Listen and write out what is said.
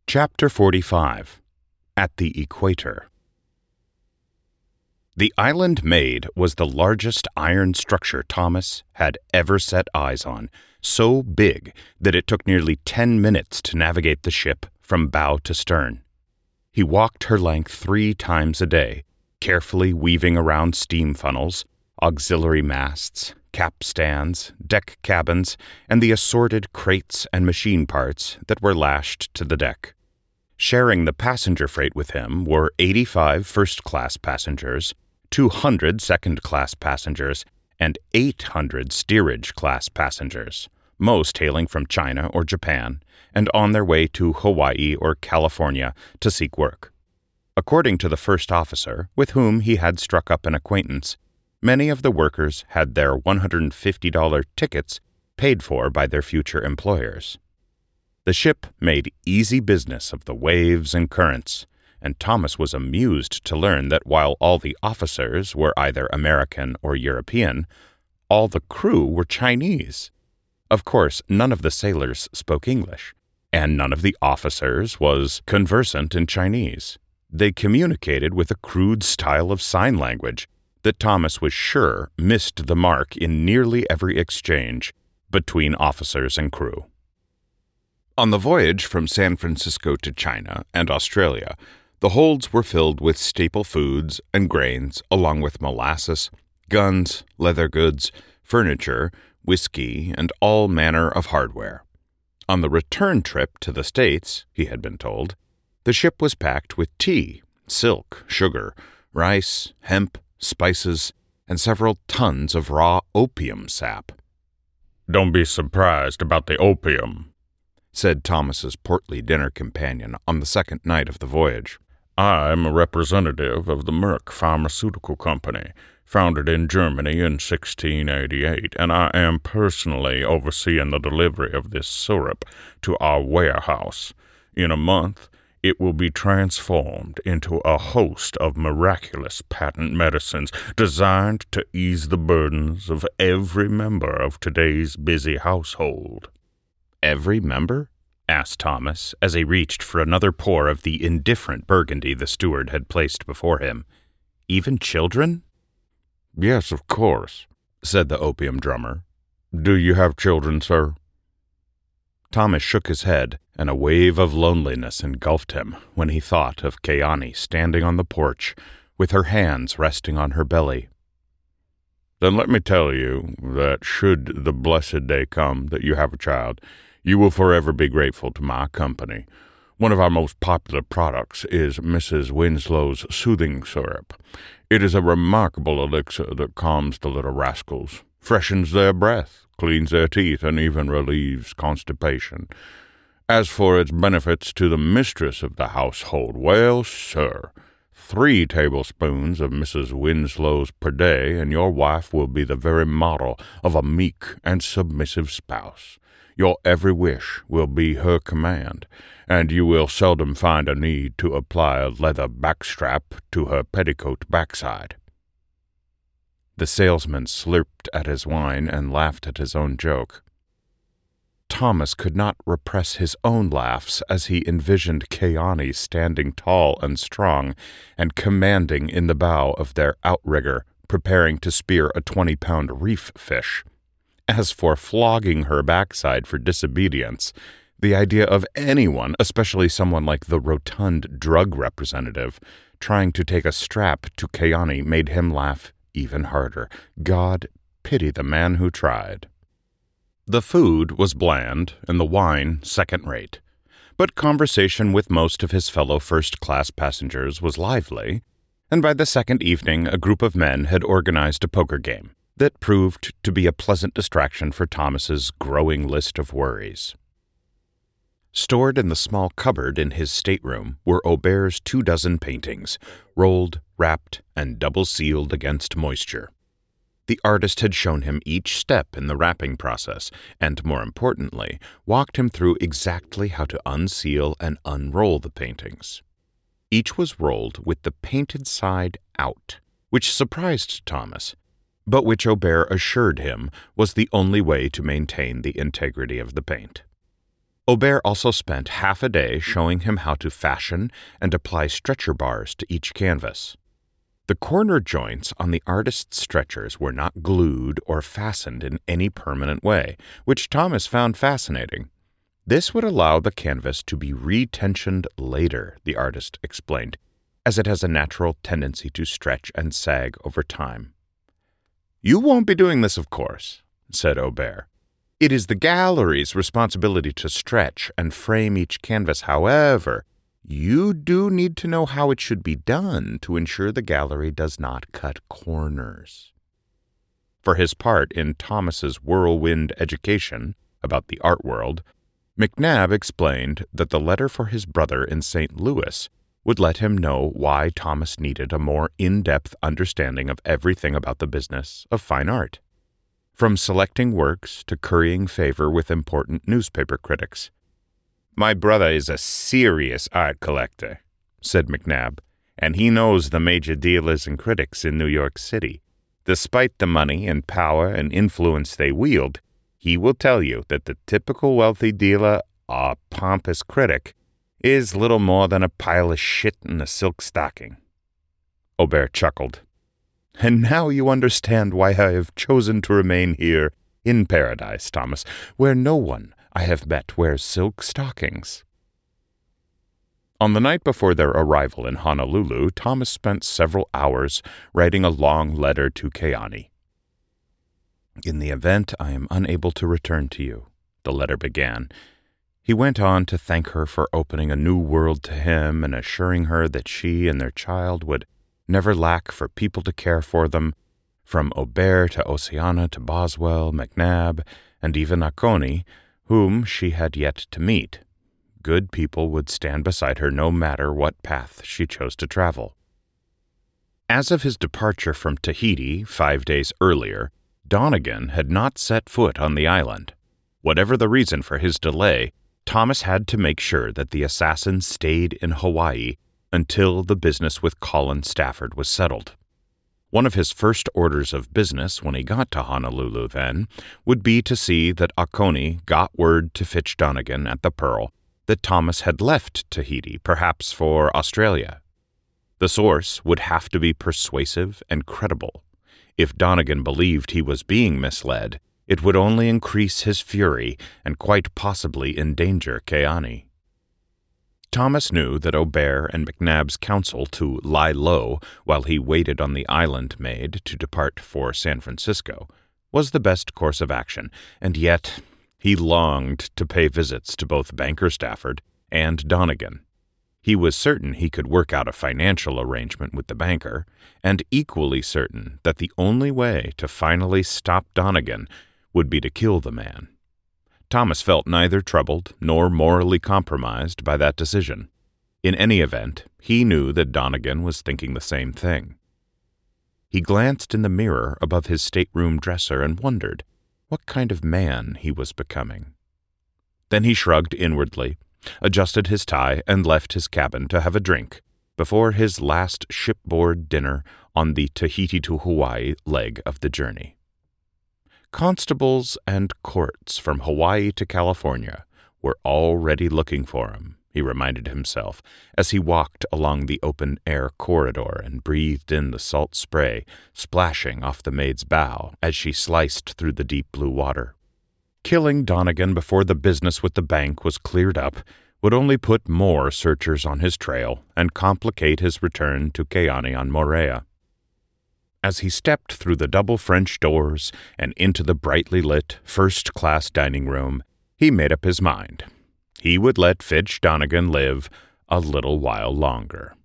Chapter 45. At the Equator. The Island Maid was the largest iron structure Thomas had ever set eyes on, so big that it took nearly 10 minutes to navigate the ship from bow to stern. He walked her length 3 times a day, carefully weaving around steam funnels, auxiliary masts, capstans, deck cabins, and the assorted crates and machine parts that were lashed to the deck. Sharing the passenger freight with him were 85 first-class passengers, 200 second-class passengers, and 800 steerage-class passengers, most hailing from China or Japan, and on their way to Hawaii or California to seek work. According to the first officer, with whom he had struck up an acquaintance, many of the workers had their $150 tickets paid for by their future employers. The ship made easy business of the waves and currents, and Thomas was amused to learn that while all the officers were either American or European, all the crew were Chinese. Of course, none of the sailors spoke English, and none of the officers was conversant in Chinese. They communicated with a crude style of sign language that Thomas was sure missed the mark in nearly every exchange between officers and crew. On the voyage from San Francisco to China and Australia, the holds were filled with staple foods and grains, along with molasses, guns, leather goods, furniture, whiskey, and all manner of hardware. On the return trip to the States, he had been told, the ship was packed with tea, silk, sugar, rice, hemp, spices, and several tons of raw opium sap. "Don't be surprised about the opium," said Thomas's portly dinner companion on the second night of the voyage. "I'm a representative of the Merck Pharmaceutical Company, founded in Germany in 1688, and I am personally overseeing the delivery of this syrup to our warehouse. In a month, it will be transformed into a host of miraculous patent medicines designed to ease the burdens of every member of today's busy household." "Every member?" asked Thomas, as he reached for another pour of the indifferent burgundy the steward had placed before him. "Even children?" "Yes, of course," said the opium drummer. "Do you have children, sir?" Thomas shook his head, and a wave of loneliness engulfed him when he thought of Keani standing on the porch, with her hands resting on her belly. "Then let me tell you that should the blessed day come that you have a child, you will forever be grateful to my company. One of our most popular products is Mrs. Winslow's Soothing Syrup. It is a remarkable elixir that calms the little rascals, freshens their breath, cleans their teeth, and even relieves constipation. As for its benefits to the mistress of the household, well, sir, 3 tablespoons of Mrs. Winslow's per day, and your wife will be the very model of a meek and submissive spouse. Your every wish will be her command, and you will seldom find a need to apply a leather backstrap to her petticoat backside." The salesman slurped at his wine and laughed at his own joke. Thomas could not repress his own laughs as he envisioned Keani standing tall and strong and commanding in the bow of their outrigger, preparing to spear a 20-pound reef fish. As for flogging her backside for disobedience, the idea of anyone, especially someone like the rotund drug representative, trying to take a strap to Keani made him laugh even harder. God pity the man who tried. The food was bland and the wine second-rate, but conversation with most of his fellow first-class passengers was lively, and by the second evening a group of men had organized a poker game that proved to be a pleasant distraction for Thomas's growing list of worries. Stored in the small cupboard in his stateroom were Aubert's 24 paintings, rolled, wrapped, and double-sealed against moisture. The artist had shown him each step in the wrapping process, and, more importantly, walked him through exactly how to unseal and unroll the paintings. Each was rolled with the painted side out, which surprised Thomas, but which Aubert assured him was the only way to maintain the integrity of the paint. Aubert also spent half a day showing him how to fashion and apply stretcher bars to each canvas. The corner joints on the artist's stretchers were not glued or fastened in any permanent way, which Thomas found fascinating. This would allow the canvas to be retensioned later, the artist explained, as it has a natural tendency to stretch and sag over time. "You won't be doing this, of course," said Aubert. "It is the gallery's responsibility to stretch and frame each canvas. However, you do need to know how it should be done to ensure the gallery does not cut corners." For his part in Thomas's whirlwind education about the art world, McNabb explained that the letter for his brother in St. Louis would let him know why Thomas needed a more in-depth understanding of everything about the business of fine art, from selecting works to currying favor with important newspaper critics. "My brother is a serious art collector," said McNabb, "and he knows the major dealers and critics in New York City. Despite the money and power and influence they wield, he will tell you that the typical wealthy dealer or pompous critic is little more than a pile of shit in a silk stocking." Aubert chuckled. "And now you understand why I have chosen to remain here in paradise, Thomas, where no one I have met wears silk stockings." On the night before their arrival in Honolulu, Thomas spent several hours writing a long letter to Keane. "In the event I am unable to return to you," the letter began. He went on to thank her for opening a new world to him and assuring her that she and their child would never lack for people to care for them, from Aubert to Oceana to Boswell, McNabb, and even Acconi, whom she had yet to meet. Good people would stand beside her no matter what path she chose to travel. As of his departure from Tahiti 5 days earlier, Donegan had not set foot on the island. Whatever the reason for his delay, Thomas had to make sure that the assassin stayed in Hawaii until the business with Colin Stafford was settled. One of his first orders of business when he got to Honolulu, then, would be to see that Acconi got word to Fitch Donegan at the Pearl that Thomas had left Tahiti, perhaps for Australia. The source would have to be persuasive and credible. If Donegan believed he was being misled, it would only increase his fury and quite possibly endanger Keane. Thomas knew that Aubert and McNabb's counsel to lie low while he waited on the island maid to depart for San Francisco was the best course of action, and yet he longed to pay visits to both Banker Stafford and Donegan. He was certain he could work out a financial arrangement with the banker, and equally certain that the only way to finally stop Donegan would be to kill the man. Thomas felt neither troubled nor morally compromised by that decision. In any event, he knew that Donegan was thinking the same thing. He glanced in the mirror above his stateroom dresser and wondered what kind of man he was becoming. Then he shrugged inwardly, adjusted his tie, and left his cabin to have a drink before his last shipboard dinner on the Tahiti to Hawaii leg of the journey. Constables and courts from Hawaii to California were already looking for him, he reminded himself, as he walked along the open-air corridor and breathed in the salt spray splashing off the maid's bow as she sliced through the deep blue water. Killing Donegan before the business with the bank was cleared up would only put more searchers on his trail and complicate his return to Keane on Moorea. As he stepped through the double French doors and into the brightly lit, first-class dining room, he made up his mind. He would let Fitch Donegan live a little while longer.